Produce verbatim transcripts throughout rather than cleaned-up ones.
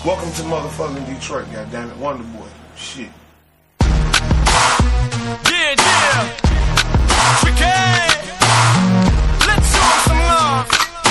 Welcome to motherfucking Detroit, goddammit. Wonder Boy. Shit. Yeah, yeah. Tricky. Let's show some love.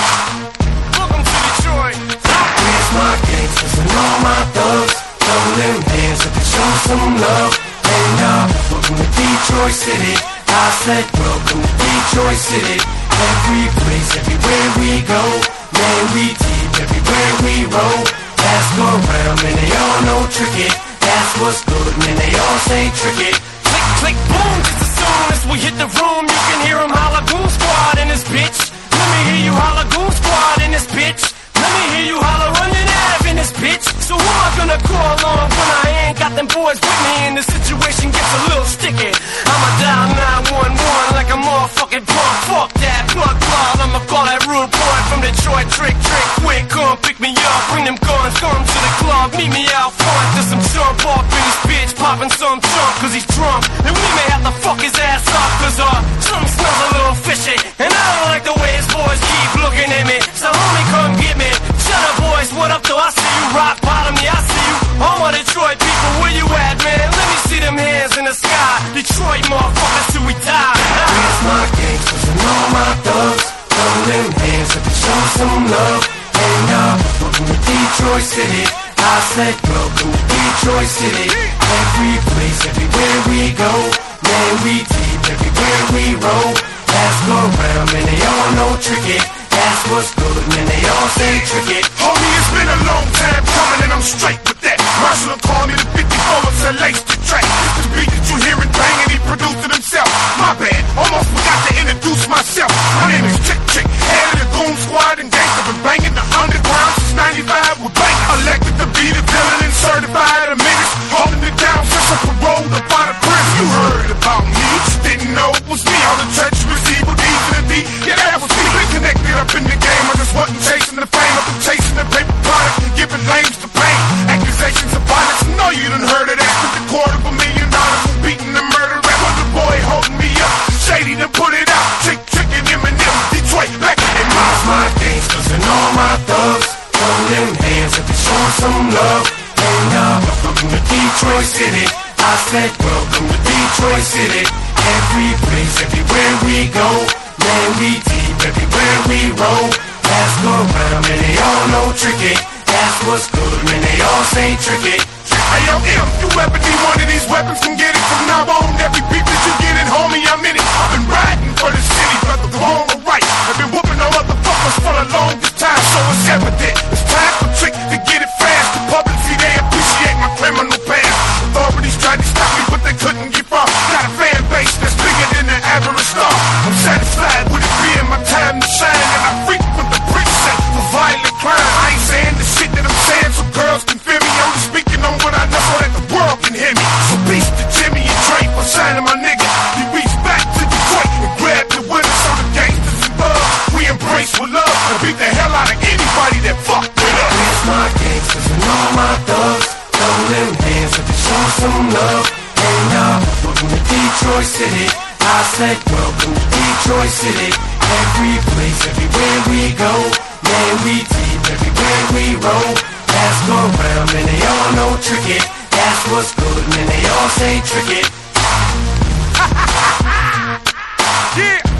Welcome to Detroit. Here's my gangsters and all my thugs. Throw them hands up and show some love. Hey now, welcome to Detroit City. I said welcome to Detroit City. Every place, everywhere we go. Man, we deep everywhere we roll. Ask around, man, they all know tricky. That's what's good, man, they all say tricky. Click, click, boom, just as soon as we hit the room, you can hear them holla Goon Squad in this bitch. Let me hear you holla Goon Squad in this bitch. Let me hear you holla running Ave in this bitch. So who am I gonna call on when I ain't got them boys with me and the situation gets a little sticky? I'ma dial nine one one like a motherfucking drunk. Fuck that plug plug, I'ma call that rude boy from Detroit. Trick, trick, quick, come pick me up. Bring them guns, come to the club. Meet me out front, there's some jump off in this bitch. Popping some junk cause he's drunk. And we may have to fuck his ass up cause uh, something smells a little fishy. And I don't like the way his boys keep looking at me. So homie, come get me. Shut up boys, what up though? I see you rock bottom, yeah I see you. All my Detroit people, where you at man? Let me see them hands in the sky. Detroit motherfuckers till we die. Here's my gangsters and all my thugs. Throw them hands up and show some love. Hey now, welcome to Detroit City. I said welcome to Detroit City. Every place, everywhere we go. Man, we deep everywhere we roll. Ask around, man, they all know tricky. That's what's good, man, they all say tricky. Homie, it's been a long time coming and I'm straight with that. Marshall called me the fifty-four to lace the track. It's the beat that you hearing banging, he produced it himself. My bad, almost forgot to introduce myself. My name is Chick Chick, head of the Goon Squad and gangsta been banging the underground since ninety-five with bang. Elected to be the villain and certified a menace. Holding it down since I paroled up out of prison. You heard about me, just didn't know it was me. All the treacherous evil deeds in the D, yeah that was me. Been connected up in the game, I just wasn't chasing the fame. I've been chasing the paper product and giving lames the pain. Accusations of violence, no you done heard of that. Took a quarter of a million dollars for beating and murder. That was the boy holding me up, shady to put it out. Chick, chick and Eminem, Detroit, back in their Here's my gangsters and all my thugs. Throw them hands up and show some love. Hey now, welcome to Detroit City. I said welcome to Detroit City. Every place, everywhere we go. Man, we deep everywhere we roll. Ask around, man, they all know tricky. That's what's good, man, they all say tricky. Hey yo, M, you ever need one of these weapons, can get it from now on. Every beat that you get it, homie, I'm in it. I've been riding for the city, whether wrong or right. I've been whooping on motherfuckers for the longest time, so it's evident. It's time for Trick to get it fast. The public see they appreciate my criminal past. Authorities tried to stop me, but they couldn't get far. Got a fan base that's bigger than the average star. I'm satisfied with it being my time to shine, and I frequent the precinct for violent crime. I ain't saying the shit that I'm saying so girls can feel me. I'm just speaking on what I know so that the world can hear me. So peace to Jimmy and Dre for signing my nigga. We reach back to Detroit and grab the winners. So the gangsters and thugs, we embrace with love and beat the hell out of anybody that fuck with us. Here's my gangsters and all my thugs. Throw them hands up and show some love. Hey now, welcome to Detroit City. I said welcome to Detroit City. Every place, everywhere we go. Man, we deep everywhere we roll. Ask around, man, they all know tricky. That's what's good, man, they all say tricky. Yeah.